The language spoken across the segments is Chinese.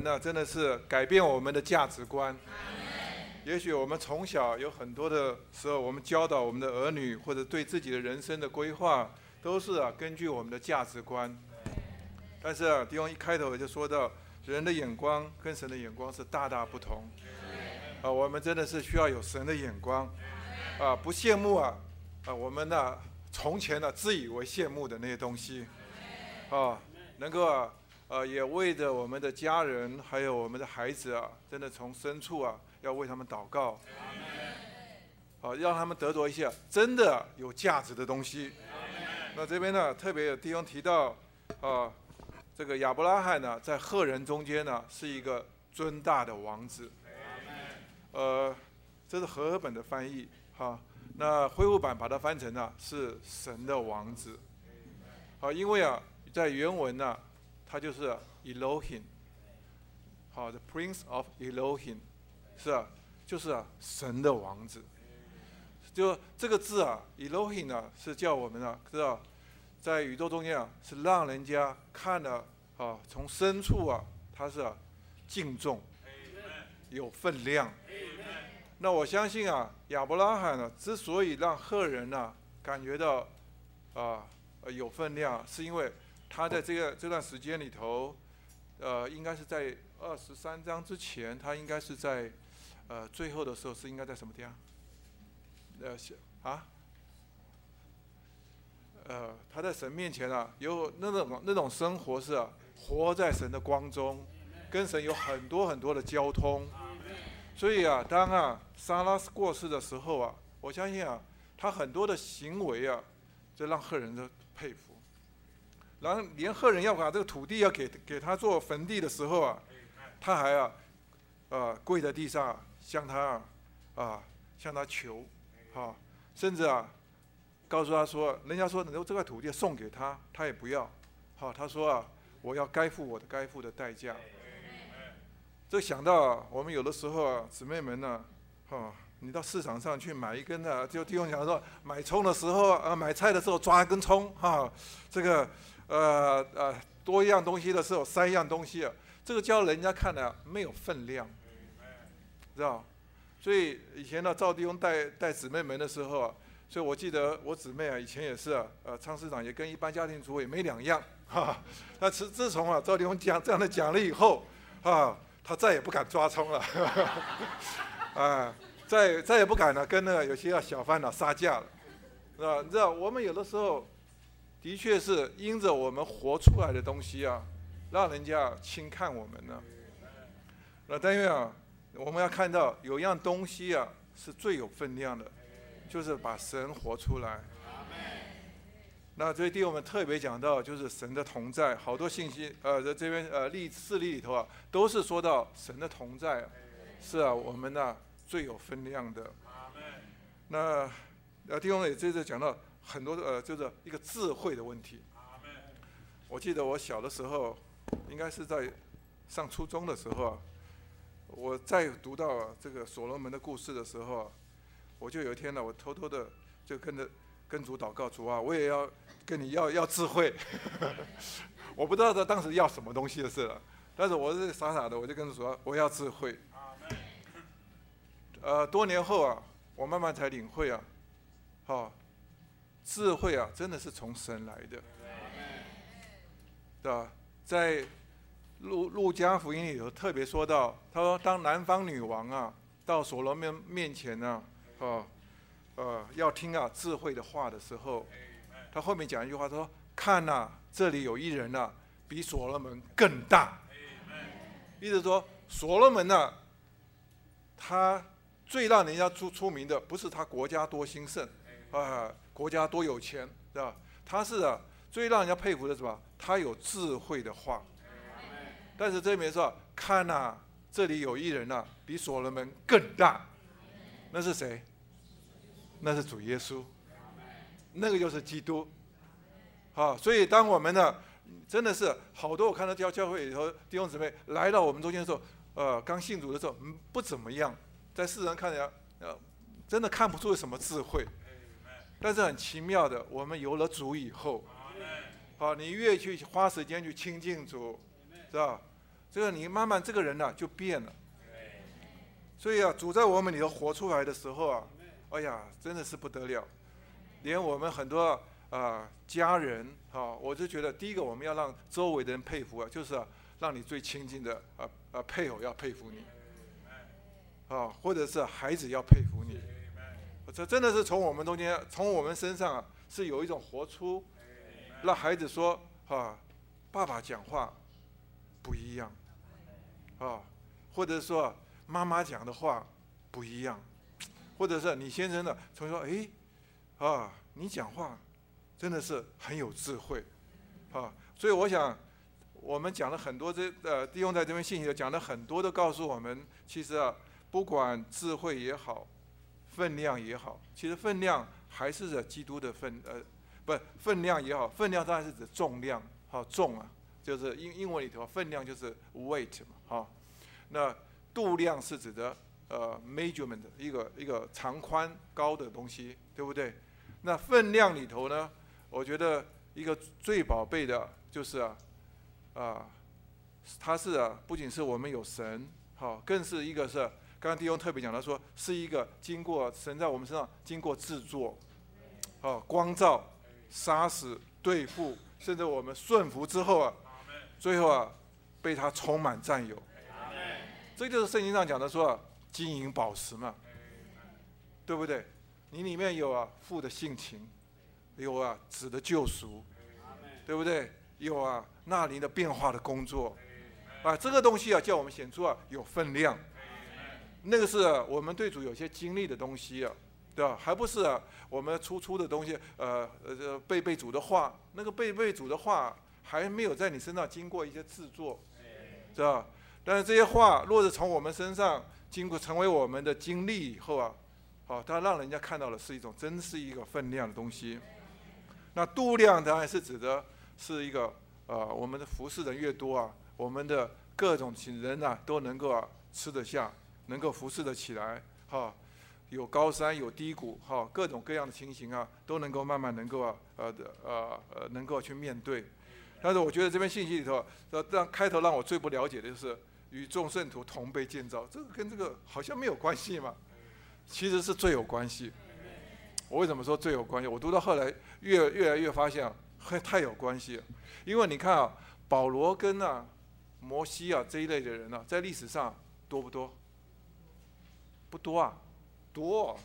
那真的是改变我们的价值观。也许我们从小有很多的时候，我们教导我们的儿女，或者对自己的人生的规划，都是根据我们的价值观。但是弟兄一开头就说到，人的眼光跟神的眼光是大大不同。我们真的是需要有神的眼光，不羡慕我们从前自以为羡慕的那些东西，能够也为着我们的家人还有我们的孩子真的从深处要为他们祷告，让他们得着一些真的有价值的东西。那这边特别有弟兄提到这个亚伯拉罕在赫人中间是一个尊大的王子。这是和合本的翻译那恢复版把它翻成是神的王子。因为在原文它就是 Elohim， The Prince of Elohim， 就是神的王子。就这个字Elohim是叫我们知道，在宇宙中间是让人家看了从深处它是敬重，有分量。那我相信亚伯拉罕之所以让赫人感觉到有分量，是因为他在这段时间里头，应该是在23章之前，他应该是在最后的时候是应该在什么地方？他在神面前有那种生活是活在神的光中，跟神有很多很多的交通。所以当撒拉过世的时候我相信他很多的行为就让赫人都佩服。然后连赫人要把这个土地要给他做坟地的时候他还跪在地上向他求甚至告诉他说，人家说这块土地送给他，他也不要他说我要该付我的该付的代价。这想到我们有的时候姊妹们你到市场上去买一根就弟兄讲说，买葱的时候买菜的时候抓一根葱这个多一样东西的时候3样东西这个叫人家看没有分量，知道？所以以前赵弟兄带姊妹们的时候所以我记得我姊妹以前也是唱市场也跟一般家庭主妇也没两样那自从赵弟兄这样的讲了以后他再也不敢抓葱了再也不敢跟有些小贩杀价了，你知道我们有的时候的确是因着我们活出来的东西让人家轻看我们呢。但愿我们要看到有样东西是最有分量的，就是把神活出来。那这弟兄们特别讲到就是神的同在，好多信息这边事例里头都是说到神的同在是我们最有分量的。那弟兄也这次讲到很多就是一个智慧的问题。我记得我小的时候，应该是在上初中的时候我在读到这个所罗门的故事的时候我就有一天我偷偷的就跟主祷告，主我也要跟你要智慧我不知道他当时要什么东西的事了，但是我是傻傻的我就跟主说我要智慧。多年后我慢慢才领会智慧真的是从神来的，对吧？在路加福音里头特别说到，他说当南方女王到所罗门面前要听智慧的话的时候，他后面讲一句话，他说看这里有一人比所罗门更大。意思说所罗门他最让人家出名的不是他国家多兴盛国家多有钱，对吧？他是最让人家佩服的是什么？他有智慧的话。但是这边说看这里有一人比所罗门更大，那是谁？那是主耶稣，那个就是基督。所以当我们真的是好多我看到教会里头弟兄姊妹来到我们中间的时候刚信主的时候不怎么样，在世人看起来真的看不出什么智慧，但是很奇妙的，我们有了主以后你越去花时间去亲近主，知道这个你慢慢这个人呢就变了。所以啊，主在我们里头活出来的时候啊，哎呀，真的是不得了。连我们很多家人我就觉得第一个我们要让周围的人佩服就是让你最亲近的配偶要佩服你，或者是孩子要佩服你。这真的是从我们中间，从我们身上是有一种活出，让孩子说爸爸讲话不一样，或者说妈妈讲的话不一样，或者是你先生呢从说你讲话真的是很有智慧，所以我想我们讲了很多弟兄在这边信息讲了很多，都告诉我们，其实不管智慧也好，分量也好，其实分量还是指基督的分量也好，分量当然是指重量，重就是英文里头分量就是 weight 嘛，那度量是指的measurement 一个长宽高的东西，对不对？那分量里头呢，我觉得一个最宝贝的就是它是不仅是我们有神，更是一个是刚刚弟兄特别讲到说，是一个经过神在我们身上经过制作，光照、杀死、对付，甚至我们顺服之后最后被他充满占有。这就是圣经上讲的说金银宝石嘛，对不对？你里面有父的性情，有子的救赎，对不对？有那灵的变化的工作，这个东西叫我们显出有分量。那个是我们对主有些经历的东西对吧？还不是我们出的东西，背主的话，那个背主的话还没有在你身上经过一些制作，是吧？但是这些话若是从我们身上经过成为我们的经历以后它让人家看到的是真是一个分量的东西。那度量当然是指的是一个我们的服侍人越多我们的各种人都能够吃得下，能够服侍得起来有高山有低谷各种各样的情形都能够慢慢能够能够去面对。但是我觉得这边信息里头开头让我最不了解的就是与众圣徒同被建造，这个跟这个好像没有关系嘛，其实是最有关系。我为什么说最有关系？我读到后来越来越发现太有关系了。因为你看保罗跟摩西这一类的人在历史上多不多？不多多。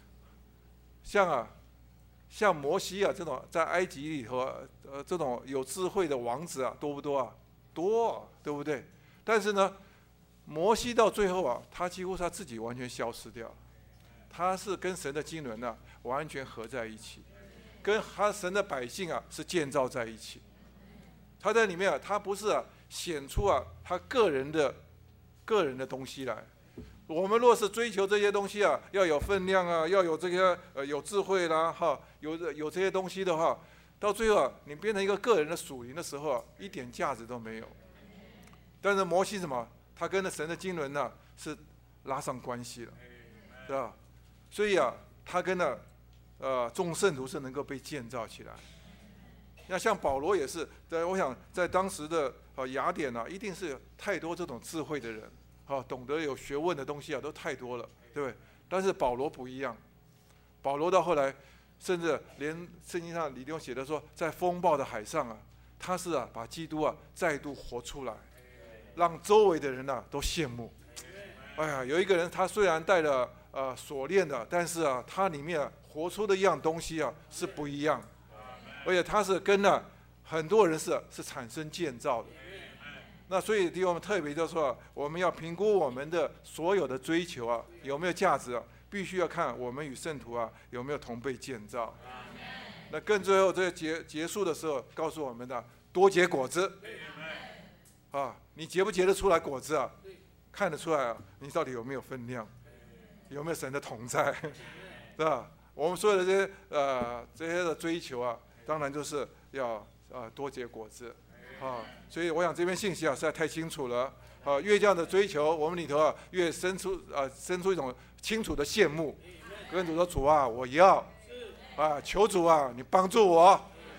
像摩西这种在埃及里头这种有智慧的王子多不多？多，对不对？但是呢，摩西到最后他几乎他自己完全消失掉了，他是跟神的经纶完全合在一起，跟神的百姓是建造在一起。他在里面他不是显出他个人的东西来。我们若是追求这些东西要有分量要有这些有智慧啦有这些东西的话，到最后你变成一个个人的属灵的时候一点价值都没有。但是摩西什么？他跟神的经纶是拉上关系了，是吧？所以他跟众圣徒是能够被建造起来。那像保罗也是，我想在当时的雅典一定是太多这种智慧的人，懂得有学问的东西都太多了，对不对？但是保罗不一样，保罗到后来，甚至连圣经上里头写的说，在风暴的海上他是把基督再度活出来，让周围的人都羡慕。哎呀，有一个人他虽然带了锁链的，但是他里面活出的一样东西是不一样，而且他是跟很多人是产生建造的。那所以弟兄们特别就说，我们要评估我们的所有的追求有没有价值必须要看我们与圣徒有没有同被建造。那更最后这个结束的时候告诉我们的，多结果子你结不结得出来果子看得出来你到底有没有分量，有没有神的同在，对吧？我们所有的这些的追求当然就是要多结果子所以我想这边信息实在太清楚了越这样的追求，我们里头越生出一种清楚的羡慕，跟主说主我要求主你帮助我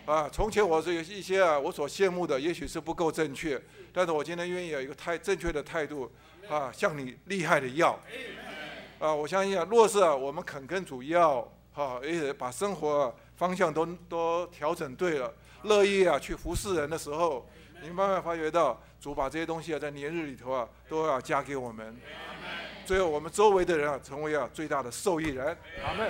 从前我是有一些我所羡慕的，也许是不够正确，但是我今天愿意有一个正确的态度向你厉害的要。我相信若是我们肯跟主要，也把生活方向都调整对了，乐意去服侍人的时候，你慢慢发觉到主把这些东西在年日里头都要加给我们，最后我们周围的人成为最大的受益人。阿们。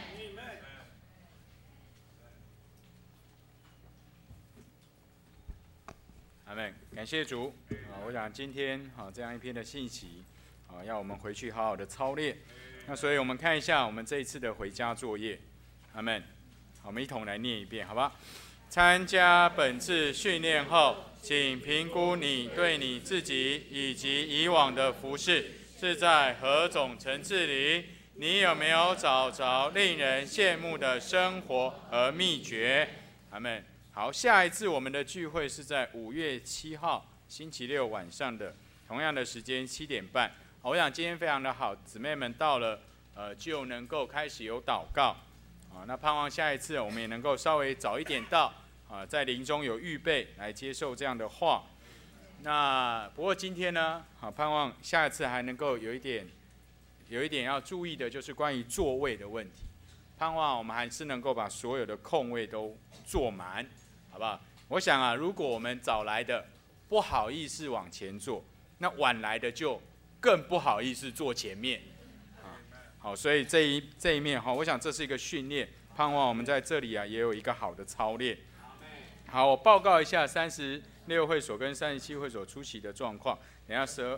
阿们，感谢主我想今天这样一篇的信息要我们回去好好的操练。那所以我们看一下我们这一次的回家作业。阿们，我们一同来念一遍，好吧？参加本次训练后，请评估你对你自己以及以往的服事是在何种层次里？你有没有找着令人羡慕的生活和秘诀？阿们。好，下一次我们的聚会是在5月7号星期六晚上的同样的时间7点半。我想今天非常的好，姊妹们到了就能够开始有祷告那盼望下一次我们也能够稍微早一点到在灵中有预备来接受这样的话。那不过今天呢盼望下一次还能够有一点要注意的，就是关于座位的问题。盼望我们还是能够把所有的空位都坐滿，好不好？我想如果我们早来的不好意思往前坐，那晚来的就更不好意思坐前面好，所以这一面我想这是一个训练，盼望我们在这里也有一个好的操练。好，我报告一下36会所跟37会所出席的状况。等一下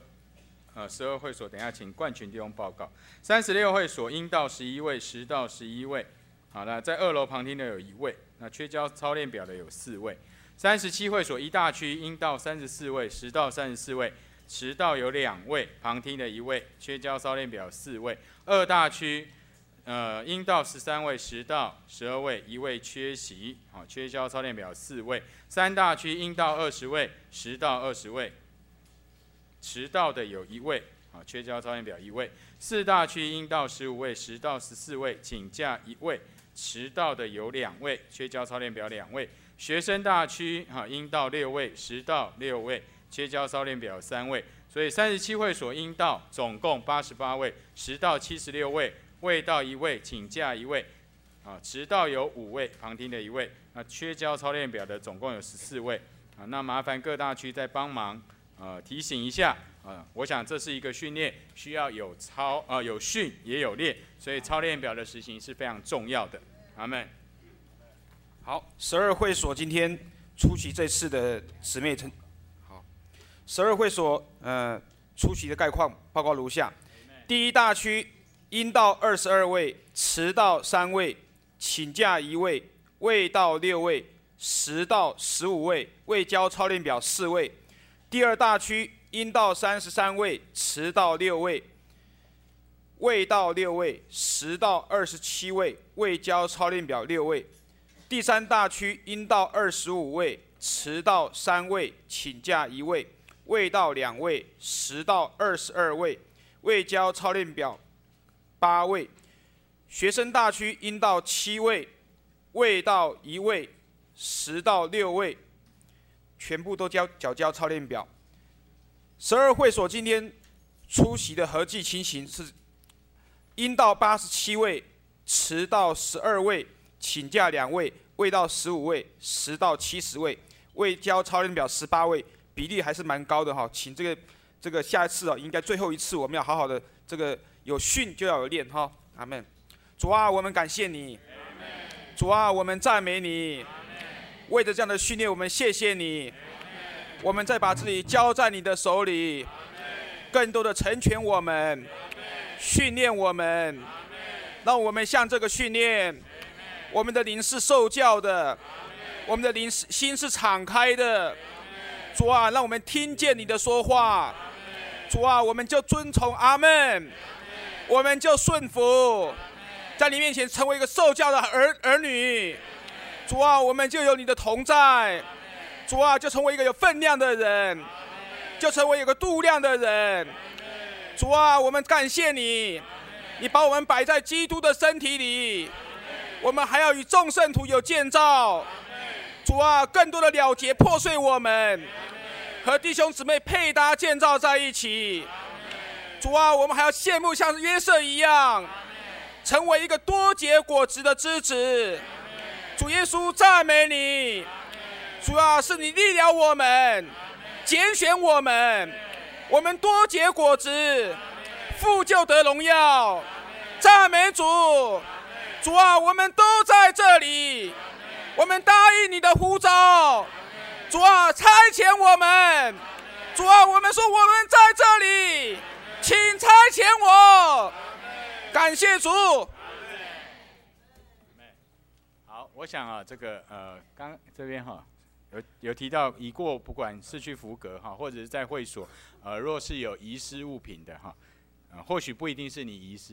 12会所，等一下请冠群弟兄报告。36会所应到11位，10到11位。好，那在2楼旁听的有1位，那缺交操练表的有4位。37会所一大区应到34位，10到34位，迟到有2位，旁听的1位，缺交操练表4位。2大区应到13位，10到12位，1位缺席，缺交操练表4位。3大区应到20位，10到20位，迟到的有1位，缺交操练表1位。4大区应到15位，10到14位，请假1位，迟到的有2位，缺交操练表2位。学生大区应到6位，10到6位，缺交操练表3位。所以37会所应到总共88位，10到76位，未到1位，请假1位，迟到有5位，旁听的1位。那缺交操练表的总共有14位。那麻烦各大区再帮忙提醒一下我想这是一个训练，需要有训也有练，所以操练表的实行是非常重要的。阿们。 好，12会所今天出席这次的姊妹好，12会所出席的概况报告如下：第一大区应到22位，迟到3位，请假1位，未到6位，10到15位，未交操练表4位。第二大区应到33位，迟到6位，未到6位，10到27位，未交操练表6位。第三大区应到25位，迟到3位，请假1位，未到2位，10到22位，未交操练表8位。学生大区应到7位，未到1位，10到6位，全部都缴交操练表。12会所今天出席的合计情形是：应到87位，迟到12位，请假2位，未到15位，10到70位，未交操练表18位，比例还是蛮高的哈。请这个下一次应该最后一次，我们要好好的这个有训就要有练哈。阿们。主啊，我们感谢你；主啊，我们赞美你；为着这样的训练，我们谢谢你。我们再把自己交在你的手里，更多的成全我们，训练我们，让我们向这个训练，我们的灵是受教的，我们的灵心是敞开的。主啊，让我们听见你的说话。主啊，我们就遵从，阿们，我们就顺服，在你面前成为一个受教的儿女。主啊，我们就有你的同在。主啊，就成为一个有分量的人，就成为一个度量的人。主啊，我们感谢你，你把我们摆在基督的身体里，我们还要与众圣徒有建造。 主啊，更多的了结破碎我们，和弟兄姊妹配搭建造在一起。主啊，我们还要羡慕像约瑟一样，成为一个多结果子的枝子。主耶稣，赞美你！主啊，是你力量我们，拣选我们，我们多结果子，父就得荣耀。赞美主！主啊，我们都在这里，我们答应你的呼召。主啊，差遣我们。主啊，我们说我们在这里，请差遣我。感谢主。 好，我想啊，这个刚这边哈，有提到已过，不管是去福格哈，或者是在会所，若是有遗失物品的哈，或许不一定是你遗失。